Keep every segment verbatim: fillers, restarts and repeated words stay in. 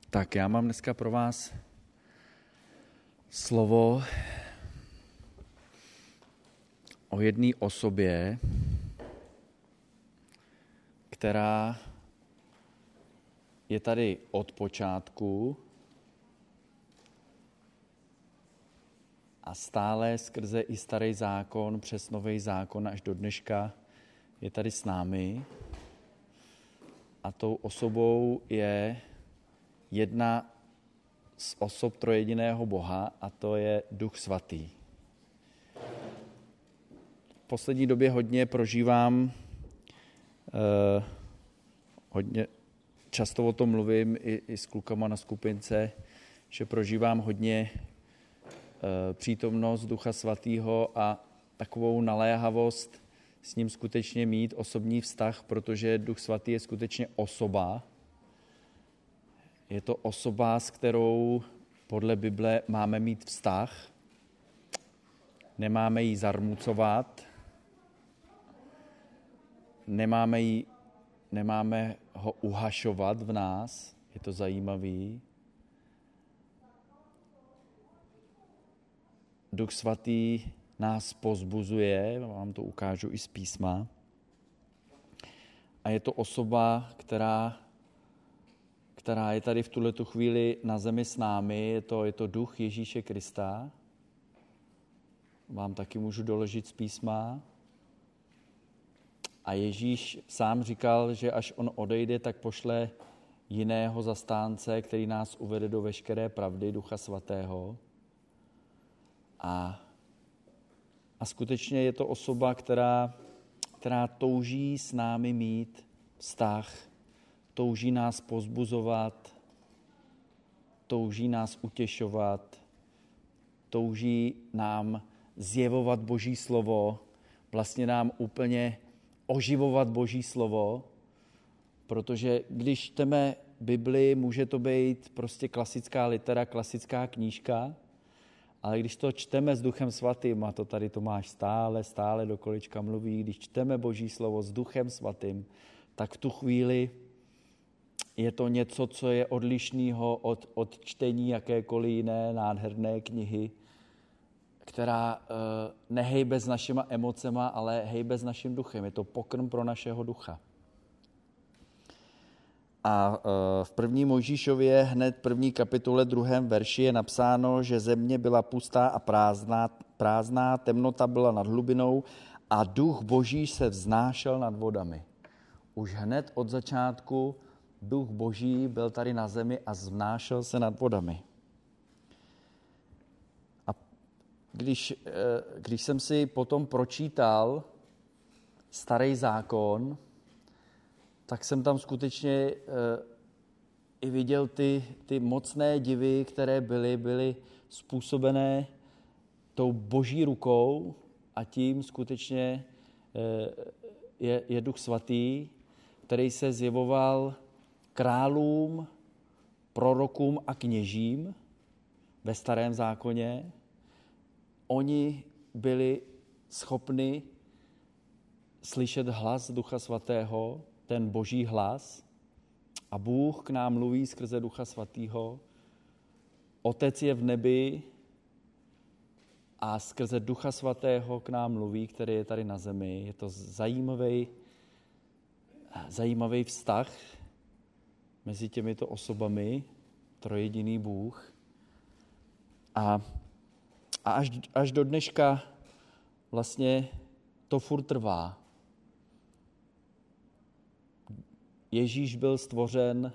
Tak já mám dneska pro vás slovo o jedné osobě, která je tady od počátku a stále skrze i starý zákon přes nový zákon až do dneška je tady s námi. A tou osobou je jedna z osob trojjediného Boha a to je Duch Svatý. V poslední době hodně prožívám, eh, hodně často o tom mluvím i, i s klukama na skupince, že prožívám hodně eh, přítomnost Ducha Svatého a takovou naléhavost s ním skutečně mít osobní vztah, protože Duch Svatý je skutečně osoba. Je to osoba, s kterou podle Bible máme mít vztah. Nemáme ji zarmucovat, nemáme, jí, nemáme ho uhašovat v nás, je to zajímavý. Duch Svatý nás pozbuzuje, vám to ukážu i z písma. A je to osoba, která, která je tady v tuhletu chvíli na zemi s námi, je to, je to Duch Ježíše Krista. Vám taky můžu doložit z písma. A Ježíš sám říkal, že až on odejde, tak pošle jiného zastánce, který nás uvede do veškeré pravdy, Ducha Svatého. A A skutečně je to osoba, která, která touží s námi mít vztah, touží nás pozbuzovat, touží nás utěšovat, touží nám zjevovat Boží slovo, vlastně nám úplně oživovat Boží slovo, protože když čteme Bibli, může to být prostě klasická litera, klasická knížka, ale když to čteme s Duchem Svatým, a to tady Tomáš stále, stále do kolečka mluví, když čteme Boží slovo s Duchem Svatým, tak v tu chvíli je to něco, co je odlišného od, od čtení jakékoliv jiné nádherné knihy, která e, nehejbe s našima emocema, ale hejbe s naším duchem. Je to pokrm pro našeho ducha. A v první Mojžíšově hned první kapitole druhém verši je napsáno, že země byla pustá a prázdná, prázdná, temnota byla nad hlubinou a duch Boží se vznášel nad vodami. Už hned od začátku duch Boží byl tady na zemi a vznášel se nad vodami. A když, když jsem si potom pročítal starý zákon, tak jsem tam skutečně e, i viděl ty, ty mocné divy, které byly, byly způsobené tou Boží rukou a tím skutečně e, je, je Duch Svatý, který se zjevoval králům, prorokům a kněžím ve starém zákoně. Oni byli schopni slyšet hlas Ducha Svatého, ten Boží hlas, a Bůh k nám mluví skrze Ducha Svatého. Otec je v nebi a skrze Ducha Svatého k nám mluví, který je tady na zemi. Je to zajímavý, zajímavý vztah mezi těmito osobami, trojjediný Bůh. A, a až, až do dneška vlastně to furt trvá. Ježíš byl stvořen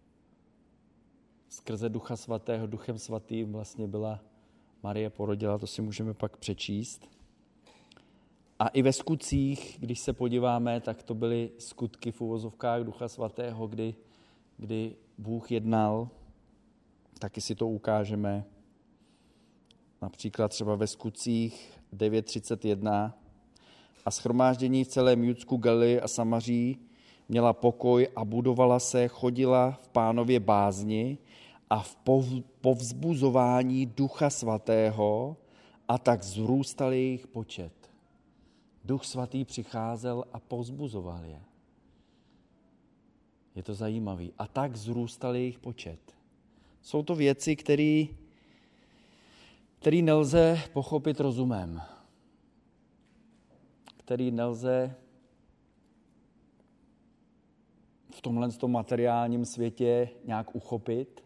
skrze Ducha Svatého, Duchem Svatým vlastně byla Marie porodila, to si můžeme pak přečíst. A i ve skutcích, když se podíváme, tak to byly skutky v uvozovkách Ducha Svatého, kdy, kdy Bůh jednal, taky si to ukážeme. Například třeba ve skutcích devět třicet jedna. A shromáždění v celém Judsku, Galilei a Samaří měla pokoj a budovala se, chodila v Pánově bázni a v povzbuzování Ducha Svatého a tak zrůstal jejich počet. Duch Svatý přicházel a povzbuzoval je. Je to zajímavý. A tak zrůstal jejich počet. Jsou to věci, které který nelze pochopit rozumem, který nelze v tomhle tom materiálním světě nějak uchopit,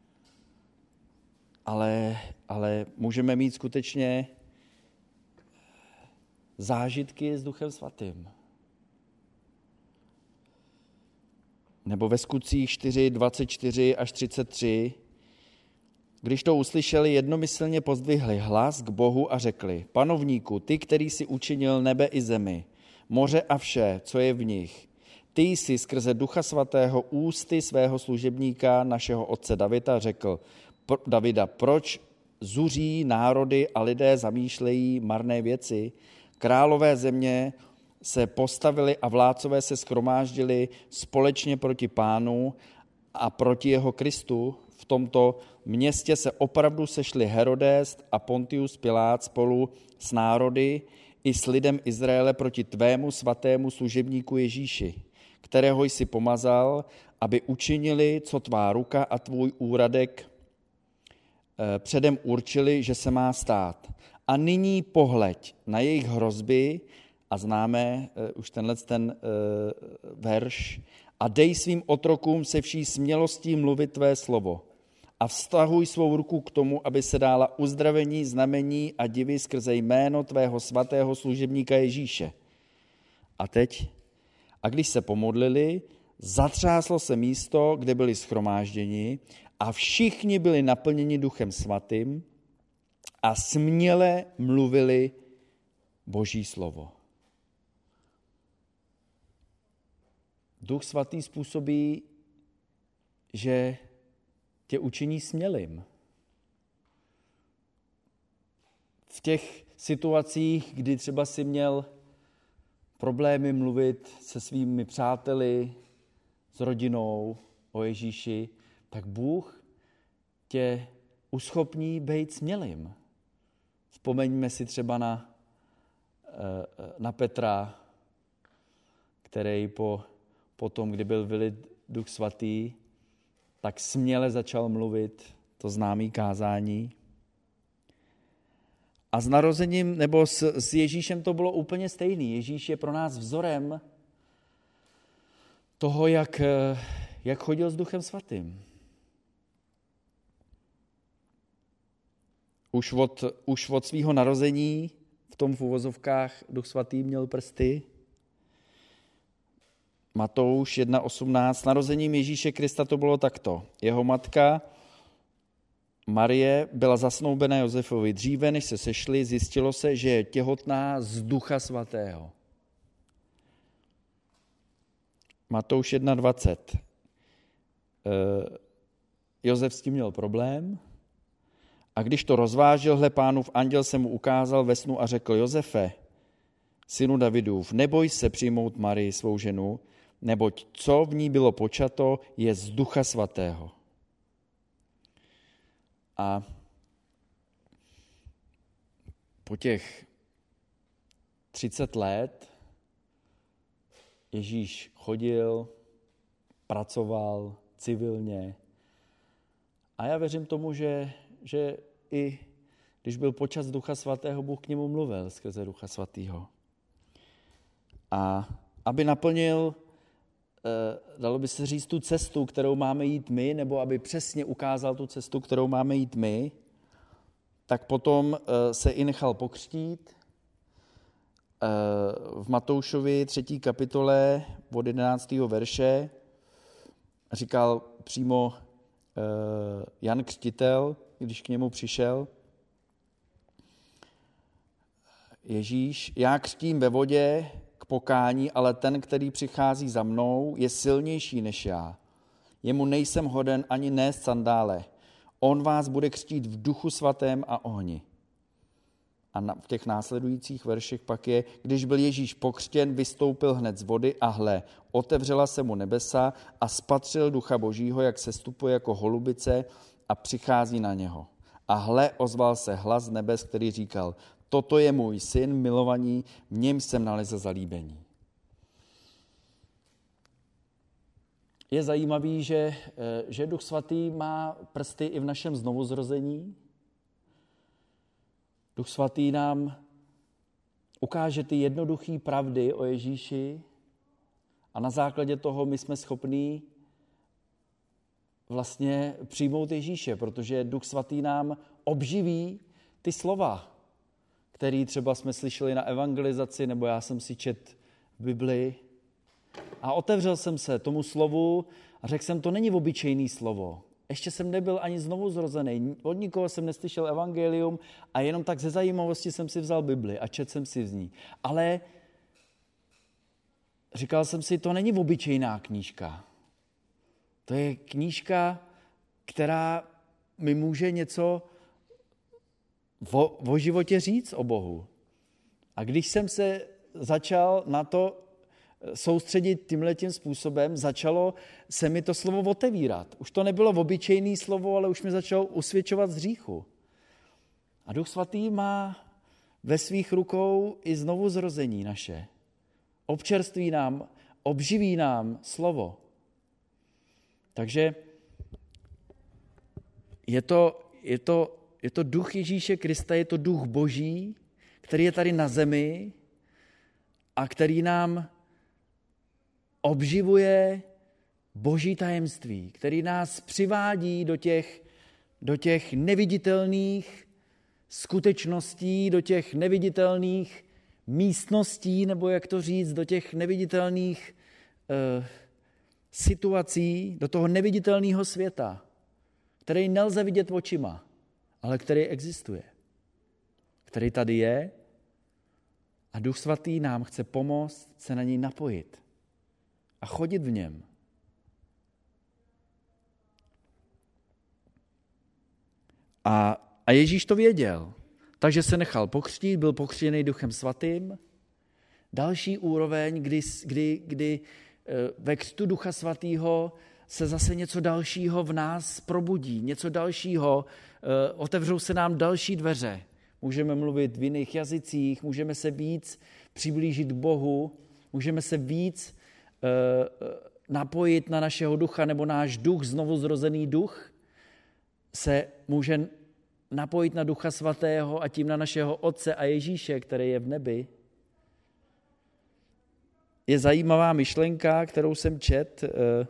ale, ale můžeme mít skutečně zážitky s Duchem Svatým. Nebo ve Skutcích čtyři, dvacet čtyři až třicet tři, když to uslyšeli, jednomyslně pozdvihli hlas k Bohu a řekli: Panovníku, ty, který jsi učinil nebe i zemi, moře a vše, co je v nich, ty jsi skrze Ducha Svatého ústy svého služebníka, našeho otce Davida, řekl, Davida, proč zuří národy a lidé zamýšlejí marné věci? Králové země se postavili a vládcové se shromáždili společně proti Pánu a proti jeho Kristu. V tomto městě se opravdu sešli Herodes a Pontius Pilát spolu s národy i s lidem Izraele proti tvému svatému služebníku Ježíši, kterého jsi pomazal, aby učinili, co tvá ruka a tvůj úradek předem určili, že se má stát. A nyní pohleď na jejich hrozby, a známe už tenhle ten verš, a dej svým otrokům se vší smělostí mluvit tvé slovo. A vztahuj svou ruku k tomu, aby se dála uzdravení, znamení a divy skrze jméno tvého svatého služebníka Ježíše. A teď, a když se pomodlili, zatřáslo se místo, kde byli shromážděni, a všichni byli naplněni Duchem Svatým a směle mluvili Boží slovo. Duch Svatý způsobí, že tě učiní smělým. V těch situacích, kdy třeba jsi měl problémy mluvit se svými přáteli, s rodinou o Ježíši, tak Bůh tě uschopní být smělým. Vzpomeňme si třeba na, na Petra, který po, po tom, kdy byl vylit Duch Svatý, tak směle začal mluvit to známé kázání. A s narozením, nebo s, s Ježíšem to bylo úplně stejný. Ježíš je pro nás vzorem toho, jak, jak chodil s Duchem Svatým. Už od, už od svého narození v tom v uvozovkách Duch Svatý měl prsty. Matouš jedna osmnáct. Narozením Ježíše Krista to bylo takto. Jeho matka Marie byla zasnoubena Josefovi. Dříve, než se sešli, zjistilo se, že je těhotná z Ducha Svatého. Matouš jedna dvacet. Josef s tím měl problém a když to rozvážil, hle, Pánův anděl se mu ukázal ve snu a řekl: Josefe, synu Davidův, neboj se přijmout Marii, svou ženu, neboť co v ní bylo počato, je z Ducha Svatého. A po těch třicet let Ježíš chodil, pracoval civilně. A já věřím tomu, že, že i když byl počas Ducha Svatého, Bůh k němu mluvil skrze Ducha Svatého. A aby naplnil, dalo by se říct, tu cestu, kterou máme jít my, nebo aby přesně ukázal tu cestu, kterou máme jít my, tak potom se i nechal pokřtít. V Matoušovi třetí kapitole od jedenáctého verše říkal přímo Jan Křtitel, když k němu přišel: Ježíš, já křtím ve vodě k pokání, ale ten, který přichází za mnou, je silnější než já. Jemu nejsem hoden ani nést sandále. On vás bude křtít v Duchu Svatém a ohni. A na, v těch následujících verších pak je: když byl Ježíš pokřtěn, vystoupil hned z vody a hle, otevřela se mu nebesa a spatřil Ducha Božího, jak sestupuje jako holubice a přichází na něho. A hle, ozval se hlas z nebes, který říkal: toto je můj syn milovaný, v něm jsem nalezl zalíbení. je zajímavý, že, že Duch Svatý má prsty i v našem znovuzrození. Duch Svatý nám ukáže ty jednoduché pravdy o Ježíši a na základě toho my jsme schopní vlastně přijmout Ježíše, protože Duch Svatý nám obživí ty slova, které třeba jsme slyšeli na evangelizaci, nebo já jsem si čet v Biblii. A otevřel jsem se tomu slovu a řekl jsem, to není obyčejný slovo. Ještě jsem nebyl ani znovu zrozený, od nikoho jsem neslyšel evangelium a jenom tak ze zajímavosti jsem si vzal Bibli a četl jsem si z ní. Ale říkal jsem si, to není obyčejná knížka. To je knížka, která mi může něco o, o životě říct o Bohu. A když jsem se začal na to soustředit tímhletím způsobem, začalo se mi to slovo otevírat. Už to nebylo obyčejné slovo, ale už mi začalo usvědčovat z hříchu. A Duch Svatý má ve svých rukou i znovuzrození naše. Občerství nám, obživí nám slovo. Takže je to, je to, je to duch Ježíše Krista, je to duch Boží, který je tady na zemi a který nám obživuje Boží tajemství, který nás přivádí do těch, do těch neviditelných skutečností, do těch neviditelných místností, nebo jak to říct, do těch neviditelných uh, situací, do toho neviditelného světa, který nelze vidět očima, ale který existuje, který tady je a Duch Svatý nám chce pomoct se na něj napojit a chodit v něm. A, a Ježíš to věděl, takže se nechal pokřtít, byl pokřtěný Duchem Svatým. Další úroveň, kdy, kdy, kdy ve křtu Ducha Svatého se zase něco dalšího v nás probudí, něco dalšího, otevřou se nám další dveře. Můžeme mluvit v jiných jazycích, můžeme se víc přiblížit k Bohu, můžeme se víc napojit na našeho ducha, nebo náš duch, znovuzrozený duch, se může napojit na Ducha Svatého a tím na našeho Otce a Ježíše, který je v nebi. Je zajímavá myšlenka, kterou jsem čet,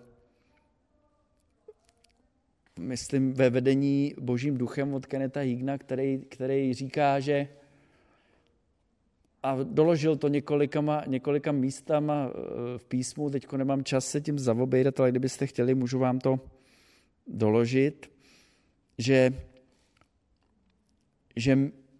myslím ve vedení Božím duchem od Kennetha Hagina, který, který říká, že a doložil to několika, několika místama v písmu, teďko nemám čas se tím zaobejdat, ale kdybyste chtěli, můžu vám to doložit, že, že,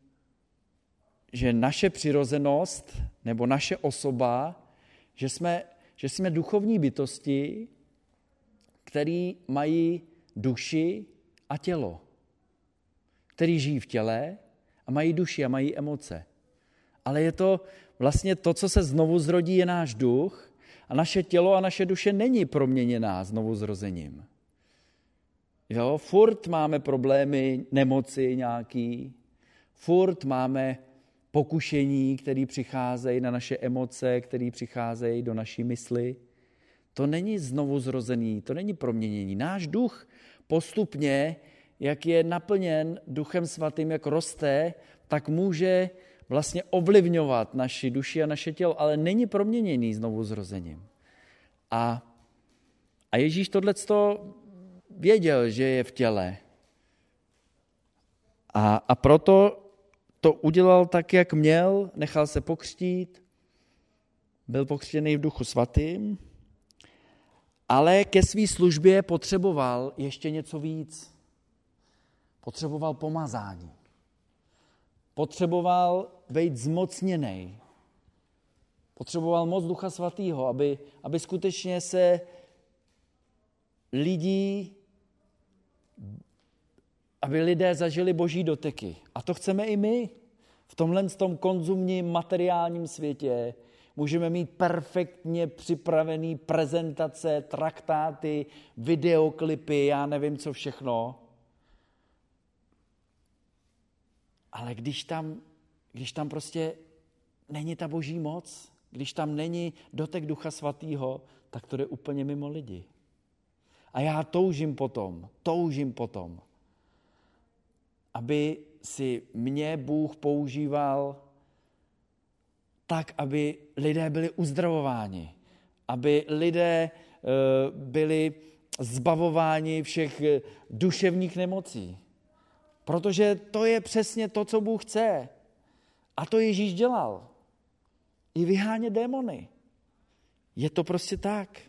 že naše přirozenost nebo naše osoba, že jsme, že jsme duchovní bytosti, které mají duši a tělo, který žijí v těle a mají duši a mají emoce. Ale je to vlastně to, co se znovu zrodí, je náš duch a naše tělo a naše duše není proměněná znovu zrozením. Jo, furt máme problémy, nemoci nějaký, furt máme pokušení, které přicházejí na naše emoce, které přicházejí do naší mysli. To není znovu zrozený, to není proměnění. Náš duch postupně, jak je naplněn Duchem Svatým, jak roste, tak může vlastně ovlivňovat naši duši a naše tělo, ale není proměněný znovu zrozením. A, a Ježíš tohleto věděl, že je v těle. A, a proto to udělal tak, jak měl, nechal se pokřtít, byl pokřtěný v Duchu Svatým, ale ke své službě potřeboval ještě něco víc. Potřeboval pomazání. Potřeboval být zmocněnej. Potřeboval moc Ducha Svatého, aby, aby skutečně se lidi, aby lidé zažili Boží doteky. A to chceme i my. V tomhle tom konzumním materiálním světě můžeme mít perfektně připravený prezentace, traktáty, videoklipy, já nevím co všechno. Ale když tam, když tam prostě není ta Boží moc, když tam není dotek Ducha Svatého, tak to jde úplně mimo lidi. A já toužím potom, toužím potom, aby si mě Bůh používal tak, aby lidé byli uzdravováni, aby lidé byli zbavováni všech duševních nemocí. Protože to je přesně to, co Bůh chce. A to Ježíš dělal. I vyhánět démony. Je to prostě tak.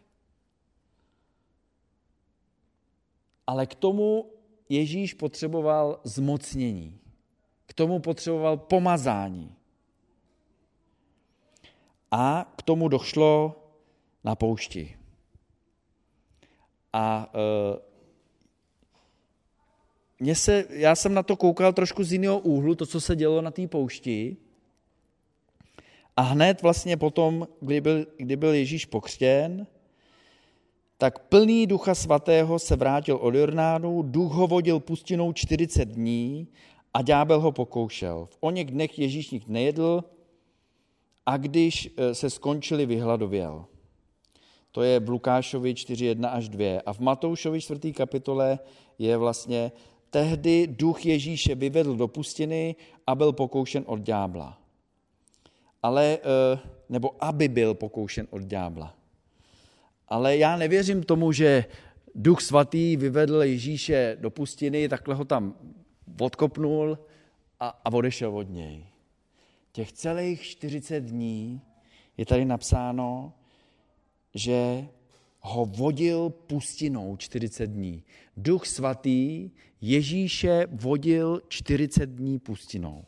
Ale k tomu Ježíš potřeboval zmocnění. K tomu potřeboval pomazání. A k tomu došlo na poušti. A e, mě se, já jsem na to koukal trošku z jiného úhlu, to, co se dělo na té poušti. A hned vlastně potom, kdy byl, kdy byl Ježíš pokřtěn, tak plný Ducha Svatého se vrátil od Jordánu, duch ho vodil pustinou čtyřicet dní a ďábel ho pokoušel. V oněch dnech Ježíš nic nejedl a když se skončili, vyhladověl. To je v Lukášovi čtyři jedna až dva. A v Matoušovi čtvrté kapitole je vlastně tehdy duch Ježíše vyvedl do pustiny a byl pokoušen od ďábla. Ale, nebo aby byl pokoušen od ďábla. Ale já nevěřím tomu, že Duch Svatý vyvedl Ježíše do pustiny, takhle ho tam odkopnul a, a odešel od něj. Těch celých čtyřicet dní je tady napsáno, že ho vodil pustinou čtyřicet dní. Duch Svatý Ježíše vodil čtyřicet dní pustinou.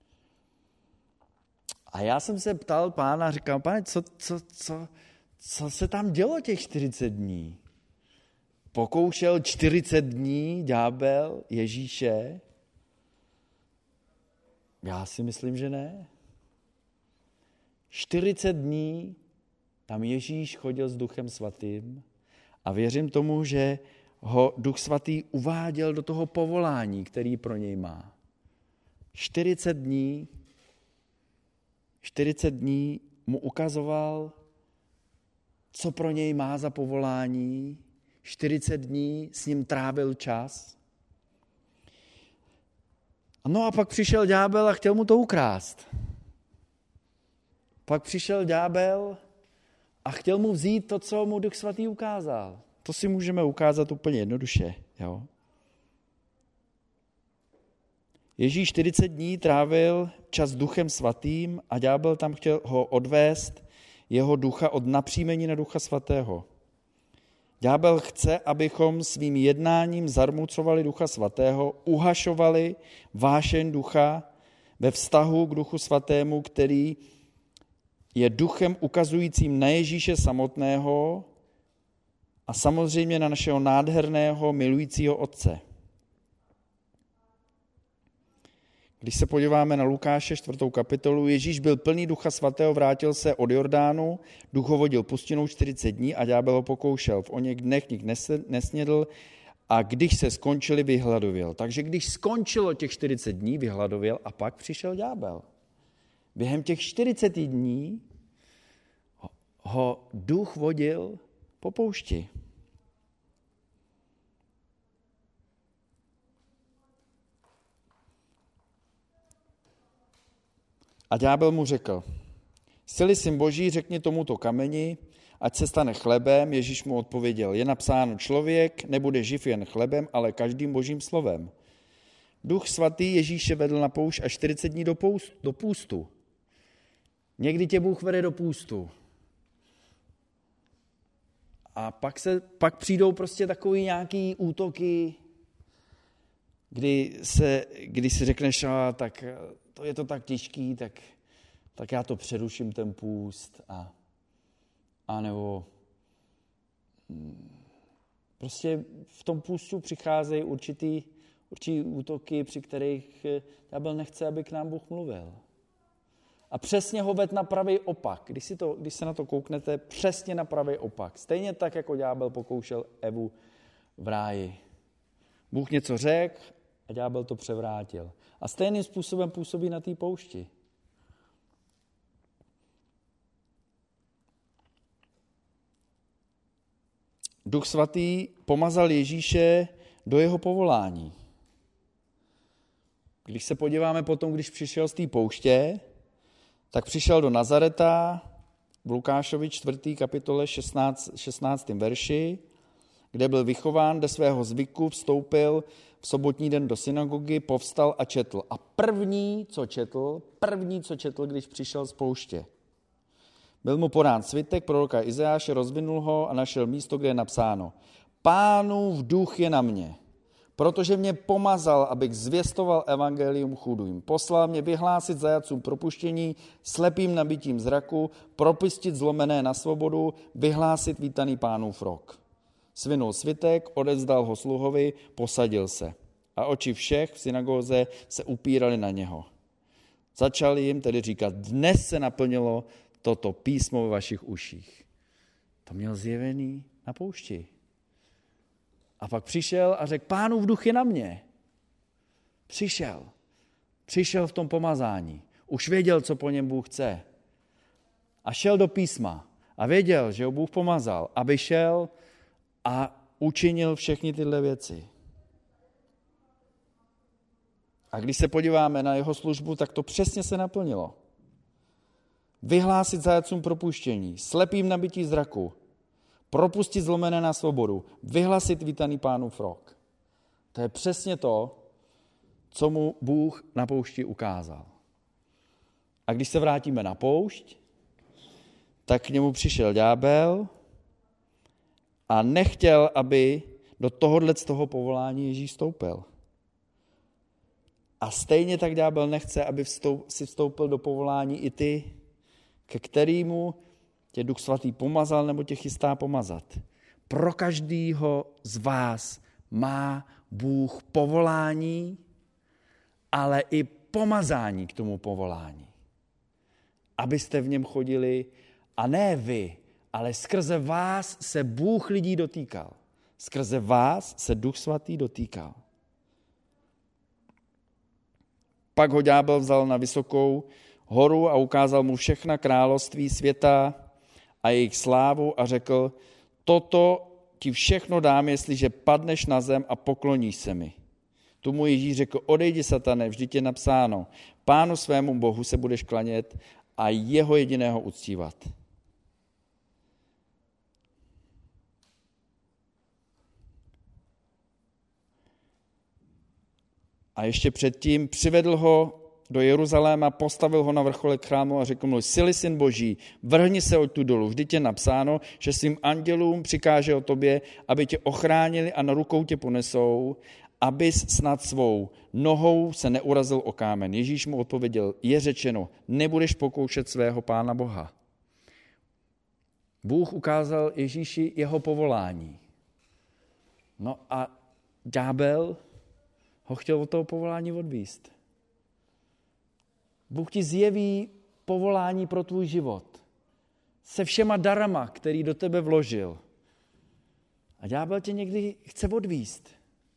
A já jsem se ptal Pána, říkal, Pane, co, co, co, co se tam dělo těch čtyřicet dní? Pokoušel čtyřicet dní ďábel Ježíše? Já si myslím, že ne. čtyřicet dní tam Ježíš chodil s Duchem Svatým a věřím tomu, že ho Duch Svatý uváděl do toho povolání, který pro něj má. čtyřicet dní, čtyřicet dní mu ukazoval, co pro něj má za povolání. čtyřicet dní s ním trávil čas. No a pak přišel ďábel a chtěl mu to ukrást. Pak přišel ďábel a chtěl mu vzít to, co mu Duch Svatý ukázal. To si můžeme ukázat úplně jednoduše. Jo? Ježíš čtyřicet dní trávil čas s Duchem Svatým a ďábel tam chtěl ho odvést jeho ducha od napříjmení na Ducha Svatého. Ďábel chce, abychom svým jednáním zarmucovali Ducha Svatého, uhašovali vášeň ducha ve vztahu k Duchu Svatému, který je duchem ukazujícím na Ježíše samotného a samozřejmě na našeho nádherného, milujícího Otce. Když se podíváme na Lukáše čtvrtou kapitolu, Ježíš byl plný Ducha Svatého, vrátil se od Jordánu, duch ho vodil pustinou čtyřicet dní a ďábel ho pokoušel. V oněch dnech nik nesnědl a když se skončili, vyhladověl. Takže když skončilo těch čtyřicet dní, vyhladověl a pak přišel ďábel. Během těch čtyřiceti dní ho duch vodil po poušti. A ďábel mu řekl, jsi-li syn Boží, řekni tomuto kameni, ať se stane chlebem. Ježíš mu odpověděl, je napsáno, člověk nebude živ jen chlebem, ale každým Božím slovem. Duch Svatý Ježíše vedl na poušť až čtyřicet dní do, poust, do půstu. Někdy tě Bůh vede do půstu. A pak, se, pak přijdou prostě takový nějaký útoky, kdy, se, kdy si řekneš, a, tak to je to tak těžký, tak, tak já to přeruším ten půst. A, a nebo prostě v tom půstu přicházejí určitý, určitý útoky, při kterých ďábel nechce, aby k nám Bůh mluvil. A přesně ho ved na pravý opak. Když, si to, když se na to kouknete, přesně na pravý opak. Stejně tak, jako ďábel pokoušel Evu v ráji. Bůh něco řekl a ďábel to převrátil. A stejným způsobem působí na té poušti. Duch Svatý pomazal Ježíše do jeho povolání. Když se podíváme potom, když přišel z té pouště, tak přišel do Nazareta v Lukášovi čtvrté kapitole šestnáctém verši, kde byl vychován, do svého zvyku vstoupil v sobotní den do synagogy, povstal a četl. A první, co četl, první, co četl, když přišel z pouště. Byl mu podán svitek proroka Izajáše, rozvinul ho a našel místo, kde je napsáno: Pánův duch je na mě, protože mě pomazal, abych zvěstoval evangelium chudým. Poslal mě vyhlásit zajatcům propuštění, slepým nabitím zraku, propustit zlomené na svobodu, vyhlásit vítaný Pánův rok. Svinul svitek, odevzdal ho sluhovi, posadil se. A oči všech v synagóze se upírali na něho. Začal jim tedy říkat: dnes se naplnilo toto písmo ve vašich uších. To měl zjevený na poušti. A pak přišel a řekl: Pánův duch je na mě. Přišel. Přišel v tom pomazání. Už věděl, co po něm Bůh chce. A šel do písma. A věděl, že ho Bůh pomazal. A vyšel a učinil všechny tyhle věci. A když se podíváme na jeho službu, tak to přesně se naplnilo. Vyhlásit zajatcům propuštění, slepým nabití zraku, propustit zlomené na svobodu, vyhlasit vítaný Pánův rok. To je přesně to, co mu Bůh na poušti ukázal. A když se vrátíme na poušť, tak k němu přišel ďábel a nechtěl, aby do tohohle z toho povolání Ježíš vstoupil. A stejně tak ďábel nechce, aby vstoup, si vstoupil do povolání i ty, ke kterému tě Duch Svatý pomazal nebo tě chystá pomazat. Pro každýho z vás má Bůh povolání, ale i pomazání k tomu povolání. Abyste v něm chodili, a ne vy, ale skrze vás se Bůh lidí dotýkal. Skrze vás se Duch Svatý dotýkal. Pak ho ďábel vzal na vysokou horu a ukázal mu všechna království světa a jejich slávu a řekl: toto ti všechno dám, jestliže padneš na zem a pokloníš se mi. Tu mu Ježíš řekl: odejdi, satane, vždyť je napsáno, Pánu svému Bohu se budeš klanět a jeho jediného uctívat. A ještě předtím přivedl ho do Jeruzaléma, postavil ho na vrcholek chrámu a řekl mu: jsi-li syn Boží, vrhni se odtud dolů. Vždyť je napsáno, že svým andělům přikáže o tobě, aby tě ochránili a na rukou tě ponesou, abys snad svou nohou se neurazil o kámen. Ježíš mu odpověděl: je řečeno, nebudeš pokoušet svého Pána Boha. Bůh ukázal Ježíši jeho povolání. No a ďábel ho chtěl od toho povolání odvíst. Bůh ti zjeví povolání pro tvůj život. Se všema darama, který do tebe vložil. A ďábel tě někdy chce odvíst.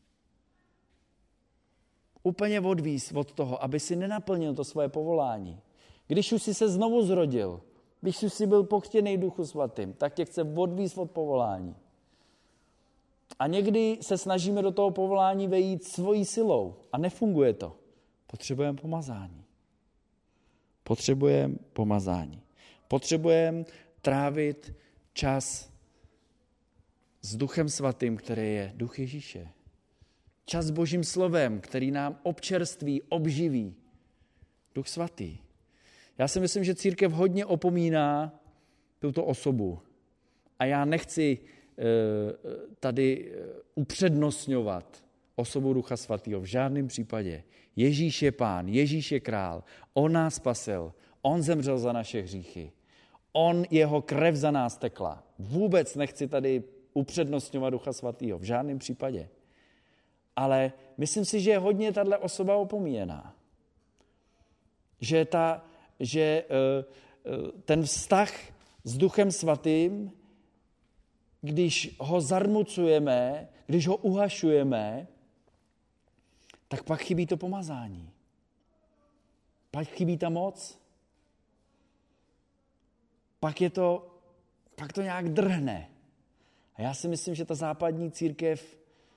Úplně odvíst od toho, aby si nenaplnil to svoje povolání. Když už jsi se znovu zrodil, když už jsi byl pokřtěný Duchu Svatým, tak tě chce odvíst od povolání. A někdy se snažíme do toho povolání vejít svojí silou a nefunguje to. Potřebujeme pomazání. Potřebujeme pomazání. Potřebujeme trávit čas s Duchem Svatým, který je Duch Ježíše. Čas s Božím slovem, který nám občerství, obživí. Duch Svatý. Já si myslím, že církev hodně opomíná tuto osobu. A já nechci tady upřednostňovat osobu Ducha Svatého. V žádném případě. Ježíš je Pán, Ježíš je král. On nás spasil. On zemřel za naše hříchy. On, jeho krev za nás tekla. Vůbec nechci tady upřednostňovat Ducha Svatého. V žádném případě. Ale myslím si, že je hodně tato osoba opomíjená. Že, ta, že ten vztah s Duchem Svatým, když ho zarmucujeme, když ho uhašujeme, tak pak chybí to pomazání. Pak chybí ta moc. Pak je to, pak to nějak drhne. A já si myslím, že ta západní církev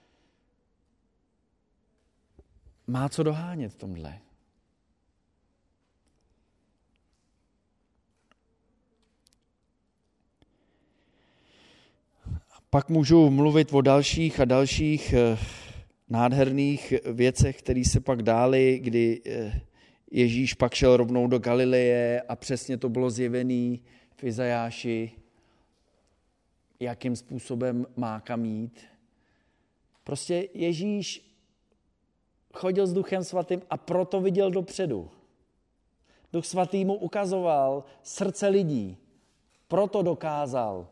má co dohánět v tomhle. Pak můžu mluvit o dalších a dalších nádherných věcech, které se pak dály, kdy Ježíš pak šel rovnou do Galileje a přesně to bylo zjevené v Izajáši, jakým způsobem má kam jít. Prostě Ježíš chodil s Duchem svatým a proto viděl dopředu. Duch svatý mu ukazoval srdce lidí, proto dokázal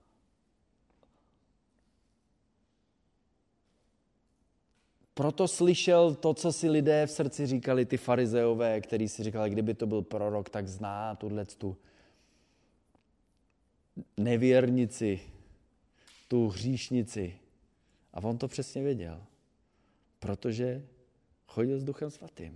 Proto slyšel to, co si lidé v srdci říkali, ty farizeové, kteří si říkali, kdyby to byl prorok, tak zná tuhletu nevěrnici, tu hříšnici. A on to přesně věděl, protože chodil s Duchem svatým.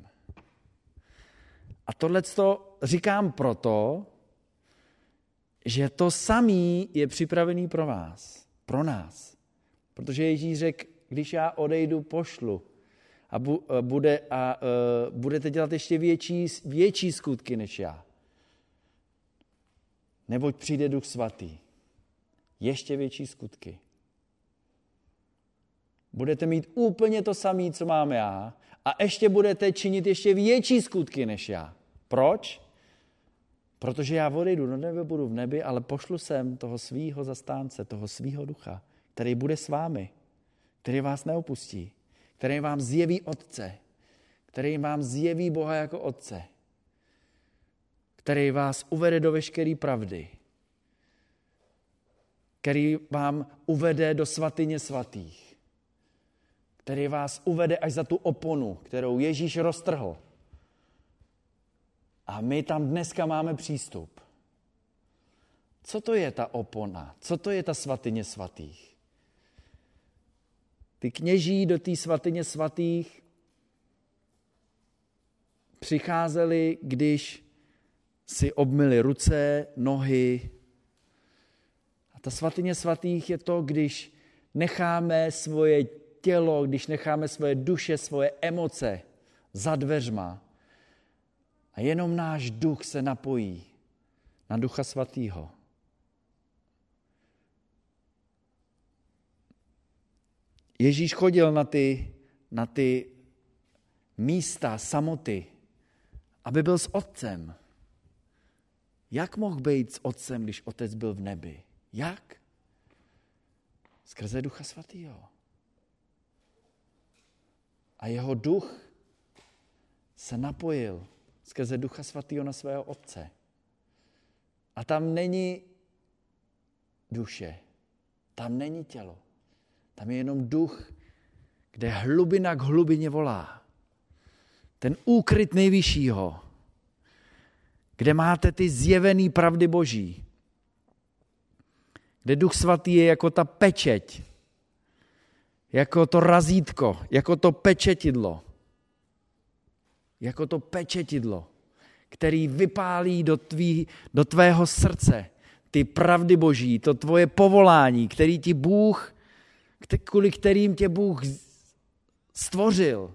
A tohleto říkám proto, že to samý je připravený pro vás, pro nás. Protože Ježíš řekl, když já odejdu, pošlu a, bu, bude, a uh, budete dělat ještě větší, větší skutky než já. Neboť přijde Duch svatý. Ještě větší skutky. Budete mít úplně to samé, co mám já, a ještě budete činit ještě větší skutky než já. Proč? Protože já odejdu do nebe, budu v nebi, ale pošlu sem toho svýho zastánce, toho svýho ducha, který bude s vámi, který vás neopustí, který vám zjeví Otce, který vám zjeví Boha jako Otce, který vás uvede do veškeré pravdy, který vám uvede do svatyně svatých, který vás uvede až za tu oponu, kterou Ježíš roztrhl. A my tam dneska máme přístup. Co to je ta opona? Co to je ta svatyně svatých? Ty kněží do té svatyně svatých přicházeli, když si obmyli ruce, nohy. A ta svatyně svatých je to, když necháme svoje tělo, když necháme svoje duše, svoje emoce za dveřma a jenom náš duch se napojí na Ducha svatýho. Ježíš chodil na ty, na ty místa samoty, aby byl s Otcem. Jak mohl být s Otcem, když Otec byl v nebi? Jak? Skrze Ducha svatýho. A jeho duch se napojil skrze Ducha svatýho na svého Otce. A tam není duše, tam není tělo. Tam je jenom duch, kde hlubina k hlubině volá. Ten úkryt nejvyššího, kde máte ty zjevený pravdy Boží. Kde Duch svatý je jako ta pečeť, jako to razítko, jako to pečetidlo. Jako to pečetidlo, který vypálí do, tvý, do tvého srdce ty pravdy Boží, to tvoje povolání, který ti Bůh, kvůli kterým tě Bůh stvořil.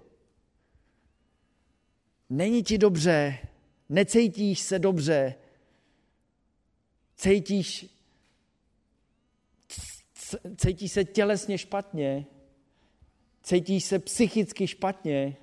Není ti dobře, necítíš se dobře, cítíš, cítíš se tělesně špatně, cítíš se psychicky špatně,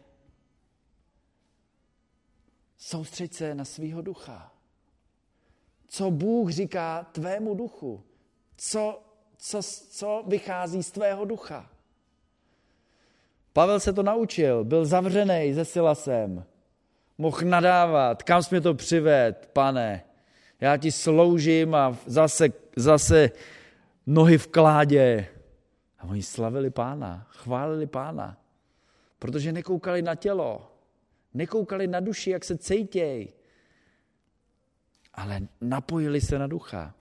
soustřeď se na svýho ducha. Co Bůh říká tvému duchu? Co, co, co vychází z tvého ducha? Pavel se to naučil, byl zavřený se Silasem. Mohl nadávat, kam jsi mě to přived, Pane? Já ti sloužím a zase, zase nohy v kládě. A oni slavili Pána, chválili Pána, protože nekoukali na tělo, nekoukali na duši, jak se cítěj, ale napojili se na ducha.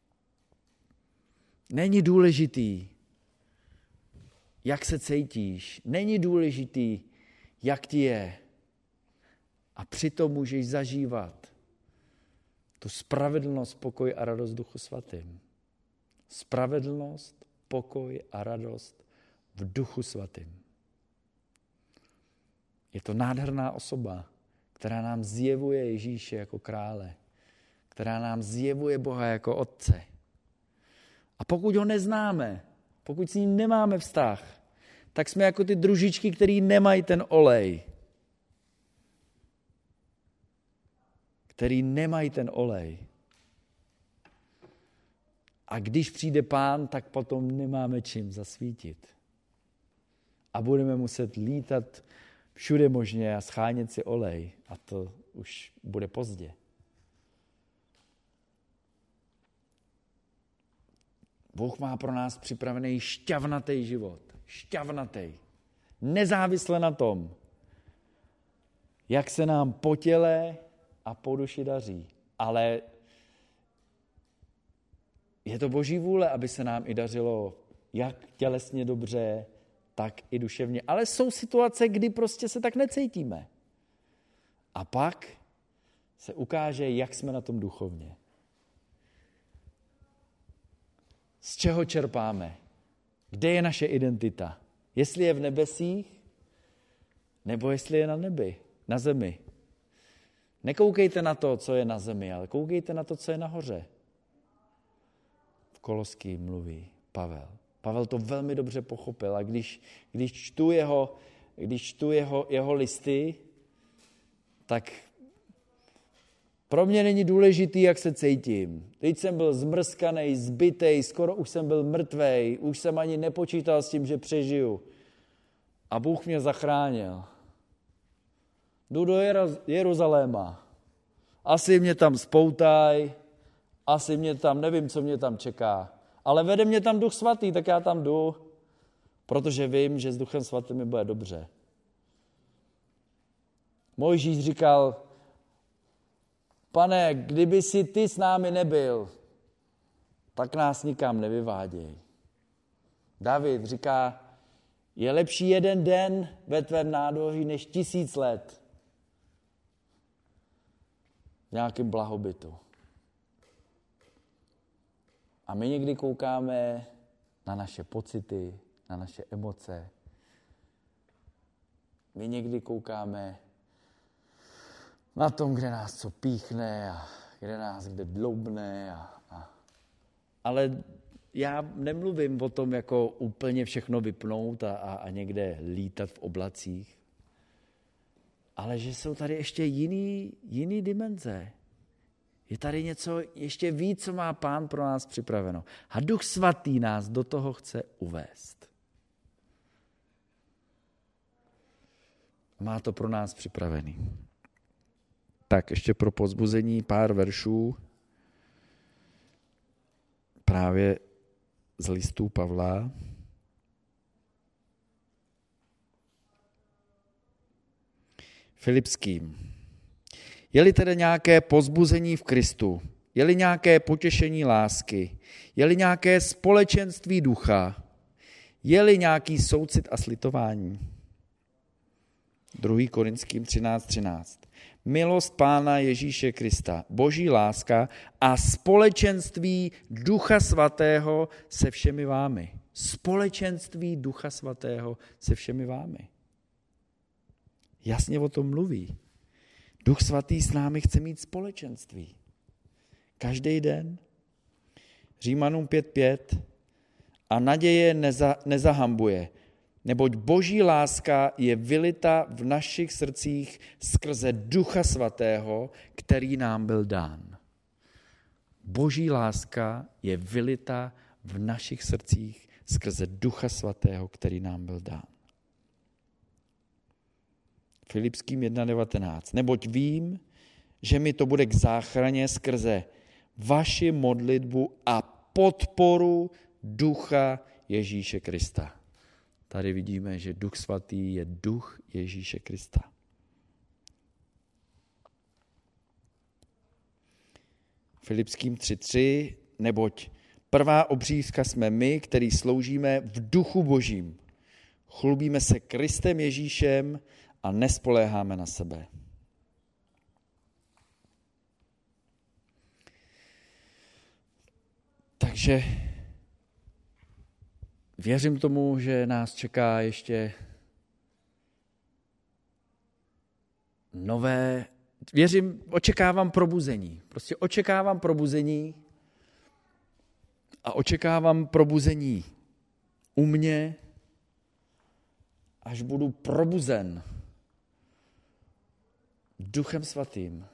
Není důležitý, jak se cítíš, není důležitý, jak ti je. A přitom můžeš zažívat tu spravedlnost, pokoj a radost Duchu svatým. Spravedlnost, pokoj a radost v Duchu Svatým. Je to nádherná osoba, která nám zjevuje Ježíše jako krále, která nám zjevuje Boha jako Otce. A pokud ho neznáme, pokud s ním nemáme vztah, tak jsme jako ty družičky, který nemají ten olej. Který nemají ten olej. A když přijde Pán, tak potom nemáme čím zasvítit. A budeme muset lítat všude možně a schánět si olej. A to už bude pozdě. Bůh má pro nás připravený šťavnatý život. Šťavnatý. Nezávisle na tom, jak se nám po těle a po duši daří. Ale je to Boží vůle, aby se nám i dařilo jak tělesně dobře, tak i duševně. Ale jsou situace, kdy prostě se tak necítíme. A pak se ukáže, jak jsme na tom duchovně. Z čeho čerpáme? Kde je naše identita? Jestli je v nebesích, nebo jestli je na nebi, na zemi. Nekoukejte na to, co je na zemi, ale koukejte na to, co je nahoře. V Koloským mluví Pavel. Pavel to velmi dobře pochopil a když, když čtu, jeho, když čtu jeho, jeho listy, tak pro mě není důležitý, jak se cítím. Teď jsem byl zmrskanej, zbytej, skoro už jsem byl mrtvej, už jsem ani nepočítal s tím, že přežiju. A Bůh mě zachránil. Jdu do Jeruzaléma. Asi mě tam spoutaj, asi mě tam, nevím, co mě tam čeká. Ale vede mě tam Duch Svatý, tak já tam jdu, protože vím, že s Duchem Svatým mi bude dobře. Mojžíš říkal, Pane, kdyby si ty s námi nebyl, tak nás nikam nevyváděj. David říká, je lepší jeden den ve tvém nádvoří než tisíc let v nějakém blahobytu. A my někdy koukáme na naše pocity, na naše emoce. My někdy koukáme na tom, kde nás co píchne a kde nás kde dloubne. A, a. Ale já nemluvím o tom, jako úplně všechno vypnout a, a, a někde lítat v oblacích. Ale že jsou tady ještě jiný, jiný dimenze. Je tady něco ještě víc, co má Pán pro nás připraveno. A Duch Svatý nás do toho chce uvést. Má to pro nás připravený. Tak ještě pro povzbuzení pár veršů právě z listů Pavla. Filipským. Je-li tedy nějaké povzbuzení v Kristu, je-li nějaké potěšení lásky, je-li nějaké společenství ducha, je-li nějaký soucit a slitování. druhý Korinským třináct třináct. Milost Pána Ježíše Krista, Boží láska a společenství Ducha Svatého se všemi vámi. Společenství Ducha Svatého se všemi vámi. Jasně o tom mluví. Duch Svatý s námi chce mít společenství. Každý den. Římanům pět pět. A naděje neza, nezahambuje, neboť Boží láska je vylita v našich srdcích skrze Ducha Svatého, který nám byl dán. Boží láska je vylita v našich srdcích skrze Ducha Svatého, který nám byl dán. Filipským jedna devatenáct. Neboť vím, že mi to bude k záchraně skrze vaši modlitbu a podporu Ducha Ježíše Krista. Tady vidíme, že Duch Svatý je Duch Ježíše Krista. Filipským tři tři. Neboť prvá obřízka jsme my, který sloužíme v Duchu Božím. Chlubíme se Kristem Ježíšem a nespoléháme na sebe. Takže věřím tomu, že nás čeká ještě nové, věřím, očekávám probuzení. Prostě očekávám probuzení a očekávám probuzení u mě, až budu probuzen Duchem Svatým.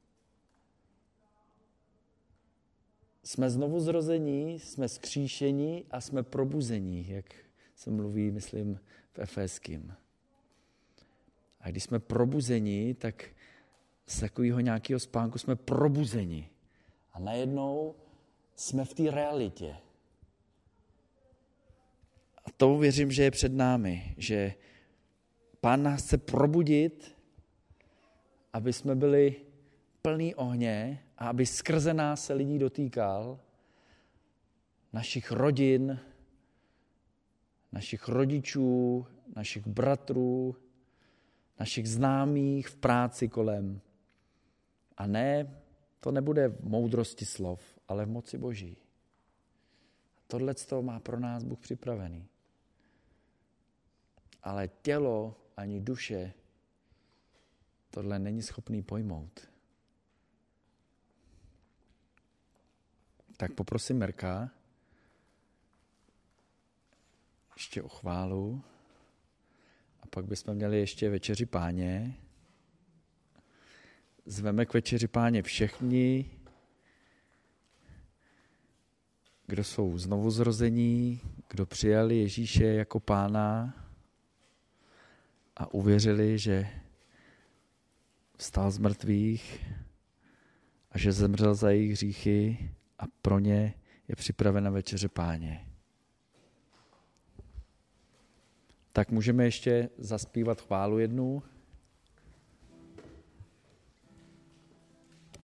Jsme znovu zrození, jsme zkříšení a jsme probuzení, jak se mluví, myslím, v Efeským. A když jsme probuzení, tak z takového nějakého spánku jsme probuzeni. A najednou jsme v té realitě. A to věřím, že je před námi, že Pán nás chce probudit, aby jsme byli plný ohně a aby skrze nás se lidí dotýkal, našich rodin, našich rodičů, našich bratrů, našich známých v práci kolem. A ne, to nebude v moudrosti slov, ale v moci Boží. Tohle má pro nás Bůh připravený. Ale tělo ani duše tohle není schopný pojmout. Tak poprosím Mirka ještě o chválu a pak bychom měli ještě večeři Páně. Zveme k večeři Páně všichni, kdo jsou znovu zrození, kdo přijali Ježíše jako Pána a uvěřili, že vstal z mrtvých a že zemřel za jejich hříchy a pro ně je připravena večeře Páně. Tak můžeme ještě zaspívat chválu jednu.